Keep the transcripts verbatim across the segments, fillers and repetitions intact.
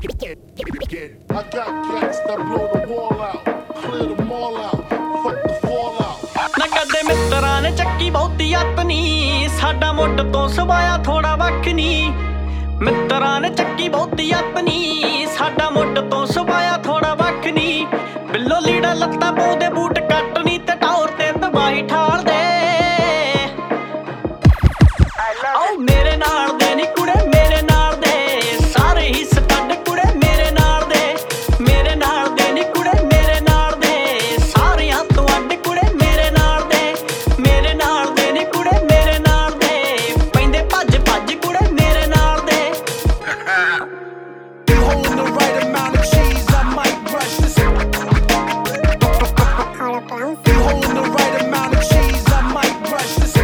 I got cats that blow the wall out, clear them all out, fuck the fallout. ਨਾ ਕਦੇ ਮਿੱਤਰਾਂ ਨੇ ਚੱਕੀ ਬਹੁਤੀ ਅੱਤ ਨੀ, ਸਾਡਾ ਮੁੱਢ ਤੋਂ ਸਵਾਇਆ ਥੋੜਾ ਵੱਖ ਨੀ। ਮਿੱਤਰਾਂ ਨੇ ਚੱਕੀ ਬਹੁਤੀ ਅੱਤ ਨੀ, ਸਾਡਾ ਮੁੱਢ ਤੋਂ ਸਵਾਇਆ ਥੋੜਾ ਵੱਖ ਨੀ। ਬਿੱਲੋ ਲੀੜਾ ਲੱਤਾਂ ਪਾਉਂਦੇ ਬੂਟ ਕੱਟ ਨੀ, ਤੇ ਟੌਰ ਤੇ ਤਬਾਹੀ ਠਾਲਦੇ। ਆਓ ਮੇਰੇ ਨਾਲ ਦੇ ਨੀ ਕੁੜੇ ਮੇਰੇ ਨਾਲ ਦੇ, ਸਾਰੇ ਹੀ ਸਟੱਡ ਕੁੜੇ ਮੇਰੇ ਨਾਲ ਦੇ। ਮੇਰੇ ਨਾਲ ਦੇ ਨੀ ਕੁੜੇ ਮੇਰੇ ਨਾਲ ਦੇ, ਸਾਰਿਆਂ ਤੋਂ ਅੱਡ ਕੁੜੇ ਮੇਰੇ ਨਾਲ ਦੇ। ਮੇਰੇ ਨਾਲ ਦੇ ਨੀ ਕੁੜੇ ਮੇਰੇ ਨਾਲ ਦੇ, ਪੈਂਦੇ ਭੱਜ ਭੱਜ ਕੁੜੇ ਮੇਰੇ ਨਾਲ ਦੇ। You holding the right amount of cheese, I might rush this. You holding the right amount of cheese, I might rush this.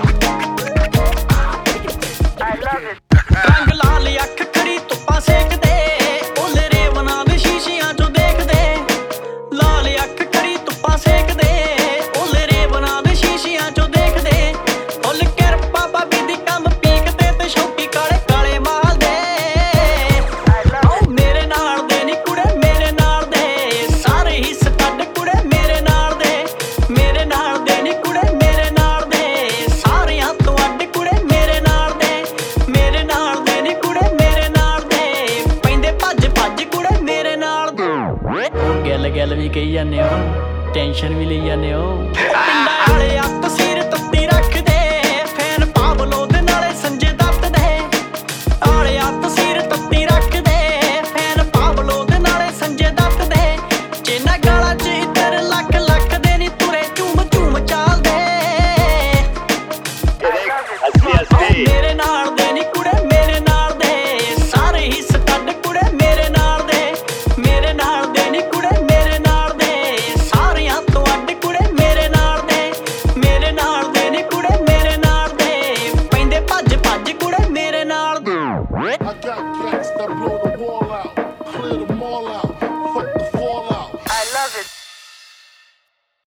ਰੰਗ ਲਾਲ ਅੱਖ ਖੜੀ ਧੁੱਪਾਂ ਸੇਕਦੇ, ਓਲੇ ਰੇਵਨਾਂ ਦੇ ਸ਼ੀਸ਼ਿਆਂ ਚੋਂ ਦੇਖਦੇ। ਲਾਲ ਅੱਖ ਖੜੀ ਧੁੱਪਾਂ ਸੇਕਦੇ, ਓਲੇ ਰੇਵਨਾਂ ਦੇ ਸ਼ੀਸ਼ਿਆਂ ਚੋਂ ਦੇਖਦੇ। ਫੁੱਲ ਕਿਰਪਾ ਬਾਬੀ ਦੀ ਕੰਮ ਪੀਕਦੇ, ਤੇ ਸ਼ੌਕੀ ਕਾਲੇ ਕਾਲੇ ਮਾਲਦੇ। ਆਓ ਮੇਰੇ ਨਾਲ ਦੇ ਨੀ ਕੁੜੇ ਮੇਰੇ ਨਾਲ ਦੇ, ਸਾਰੇ ਹੀ ਸਟੱਡ ਕੁੜੇ ਮੇਰੇ ਨਾਲ ਦੇ। ਮੇਰੇ ਨਾਲ ਦੇ ਨੀ ਕੁੜੇ ਮੇਰੇ ਨਾਲ ਦੇ, ਸਾਰਿਆਂ ਤੋਂ ਅੱਡ ਕੁੜੇ ਮੇਰੇ ਨਾਲ ਦੇ। ਮੇਰੇ ਨਾਲ ਦੇ ਨੀ ਕੁੜੇ ਮੇਰੇ ਨਾਲ ਦੇ, ਪੈਂਦੇ ਭੱਜ ਭੱਜ ਕੁੜੇ ਮੇਰੇ ਨਾਲ ਦੇ। ਉਹ ਗੱਲ ਗੱਲ ਵੀ ਕਹੀ ਜਾਂਦੇ ਹੋ, ਟੈਨਸ਼ਨ ਵੀ ਲਈ ਜਾਂਦੇ ਹੋ।